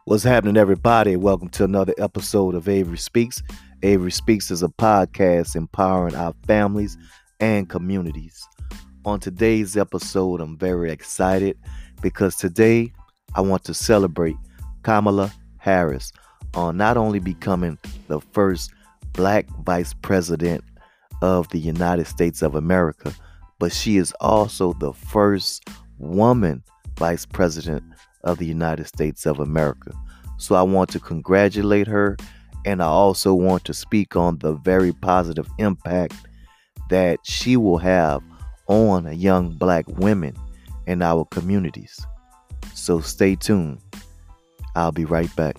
What's happening, everybody? Welcome to another episode of Avery Speaks. Avery Speaks is a podcast empowering our families and communities. On today's episode, I'm very excited because today I want to celebrate Kamala Harris on not only becoming the first black vice president of the United States of America, but she is also the first woman vice president of the United States of America. So I want to congratulate her, and I also want to speak on the very positive impact that she will have on young black women in our communities. So stay tuned. I'll be right back.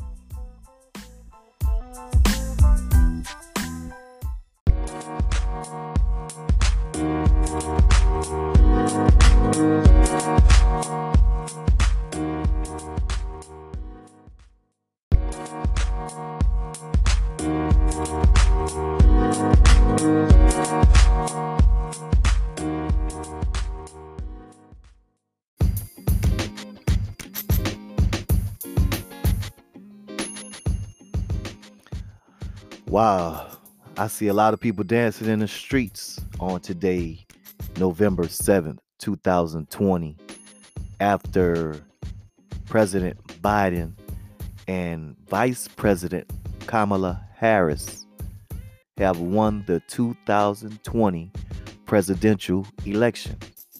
Wow, I see a lot of people dancing in the streets on today, November 7th, 2020, after President Biden and Vice President Kamala Harris have won the 2020 presidential election.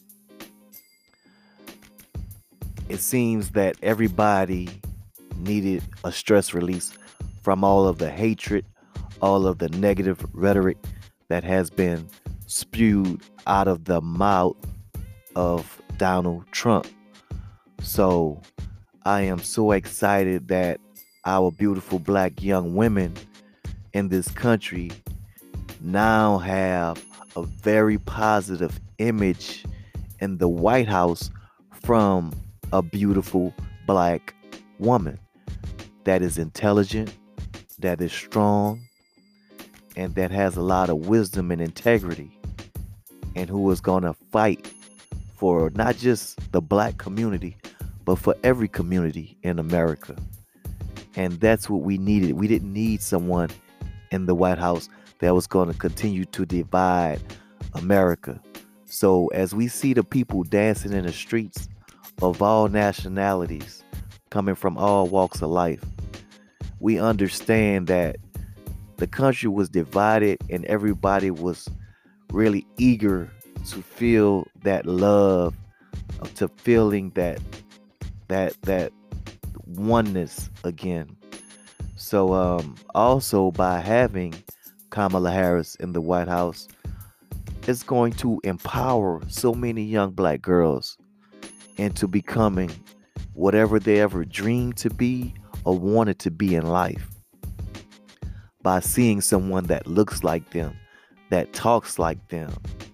It seems that everybody needed a stress release from all of the hatred, all of the negative rhetoric that has been spewed out of the mouth of Donald Trump. So I am so excited that our beautiful black young women in this country now have a very positive image in the White House from a beautiful black woman that is intelligent, that is strong, and that has a lot of wisdom and integrity, and who is going to fight for not just the black community, but for every community in America. And that's what we needed. We didn't need someone in the White House that was going to continue to divide America. So as we see the people dancing in the streets of all nationalities, coming from all walks of life, we understand that the country was divided and everybody was really eager to feel that love, to feeling that oneness again. So also by having Kamala Harris in the White House, it's going to empower so many young black girls into becoming whatever they ever dreamed to be or wanted to be in life, by seeing someone that looks like them, that talks like them,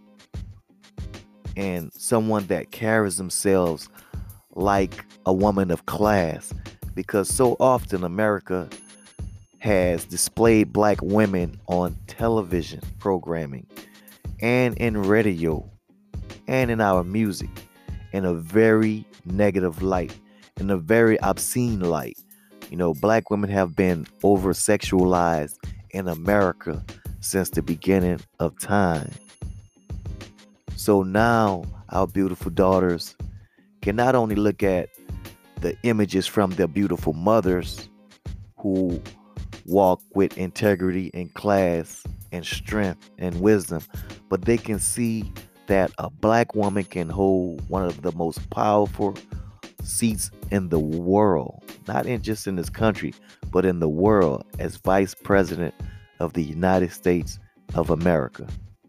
and someone that carries themselves like a woman of class. Because so often America has displayed black women on television programming and in radio and in our music in a very negative light, in a very obscene light. You know, black women have been over sexualized in America since the beginning of time. So now our beautiful daughters can not only look at the images from their beautiful mothers who walk with integrity and class and strength and wisdom, but they can see that a black woman can hold one of the most powerful seats in the world, not in just in this country, but in the world, as Vice President of the United States of America.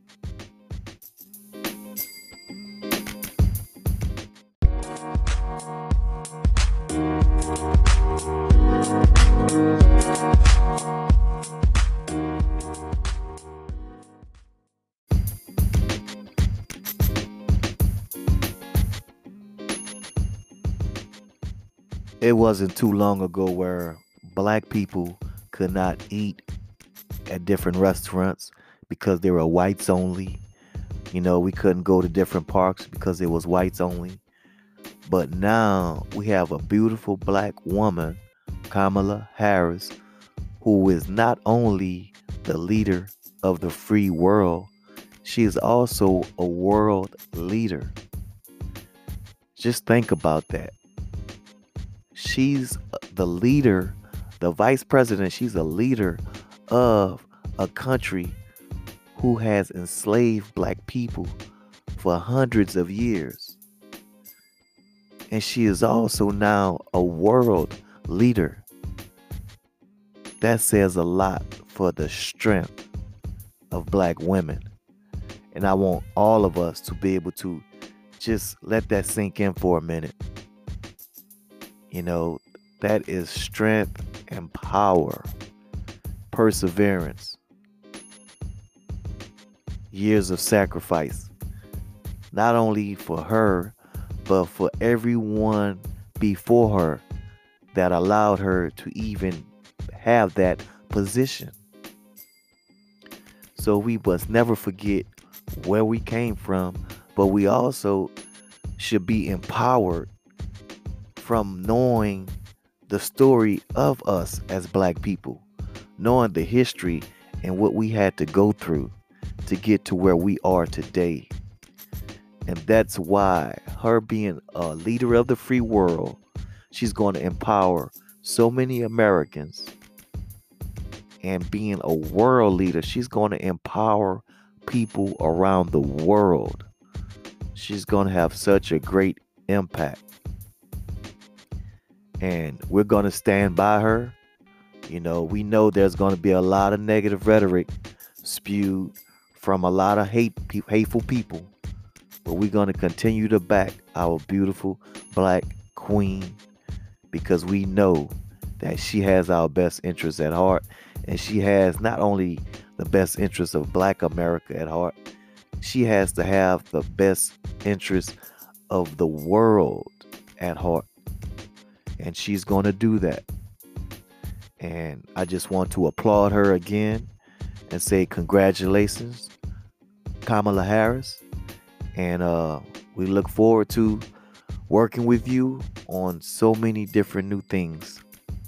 It wasn't too long ago where black people could not eat at different restaurants because they were whites only. You know, we couldn't go to different parks because it was whites only. But now we have a beautiful black woman Kamala Harris, who is not only the leader of the free world, she is also a world leader. Just think about that. She's the leader, the vice president, she's a leader of a country who has enslaved black people for hundreds of years. And she is also now a world leader. That says a lot for the strength of black women. And I want all of us to be able to just let that sink in for a minute. You know, that is strength and power, perseverance, years of sacrifice, not only for her, but for everyone before her that allowed her to even have that position. So we must never forget where we came from, but we also should be empowered from knowing the story of us as black people, knowing the history and what we had to go through to get to where we are today. And that's why her being a leader of the free world, she's going to empower so many Americans. And being a world leader, she's going to empower people around the world. She's going to have such a great impact. And we're going to stand by her. You know, we know there's going to be a lot of negative rhetoric spewed from a lot of hateful people. But we're going to continue to back our beautiful black queen because we know that she has our best interests at heart. And she has not only the best interests of black America at heart, she has to have the best interests of the world at heart. And she's going to do that. And I just want to applaud her again and say congratulations, Kamala Harris. And we look forward to working with you on so many different new things.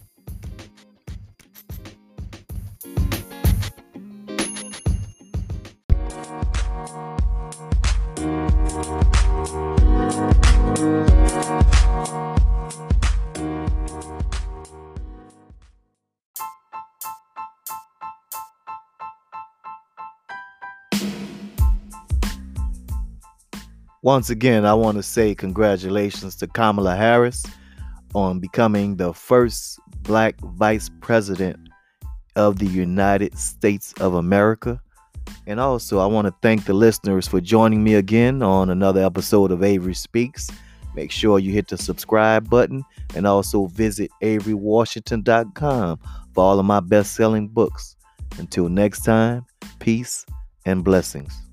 Once again, I want to say congratulations to Kamala Harris on becoming the first black vice president of the United States of America. And also, I want to thank the listeners for joining me again on another episode of Avery Speaks. Make sure you hit the subscribe button and also visit AveryWashington.com for all of my best-selling books. Until next time, peace and blessings.